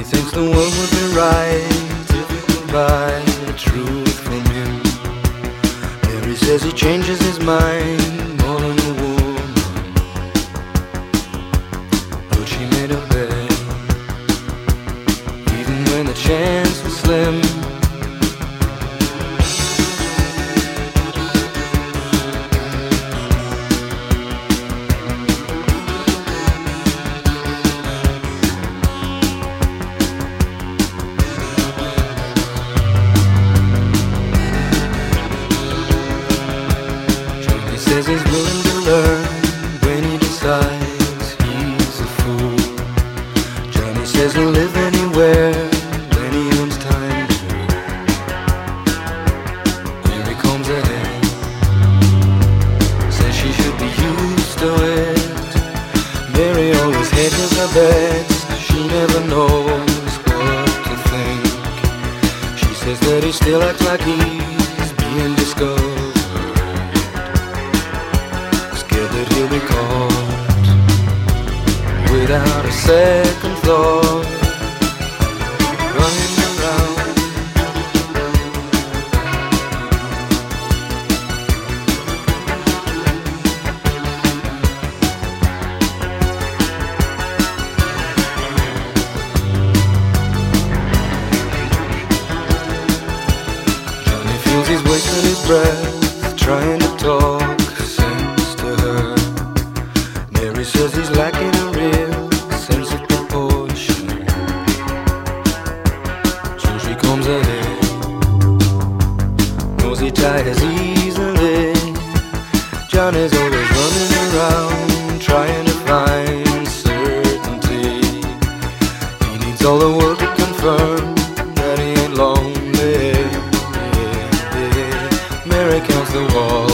thinks the world would be right if it could buy the truth from him. Mary says he changes his mind more than a woman, but she made a bet, even when the chance was slim. Says he's willing to learn when he decides he's a fool. Johnny says he'll live anywhere when he owns time to. Here he comes ahead, says she should be used to it. Mary always hedges her bets, she never knows what to think. She says that he still acts like he's being discovered, that he'll be caught without a second thought, running around. Johnny feels he's wasting his breath trying to talk sense to her. Mary says he's lacking a real sense of proportion, so she comes ahead, knows he tires easily. Johnny's always running around trying to find certainty. He needs all the world to confirm that he ain't lonely. Mary counts the walls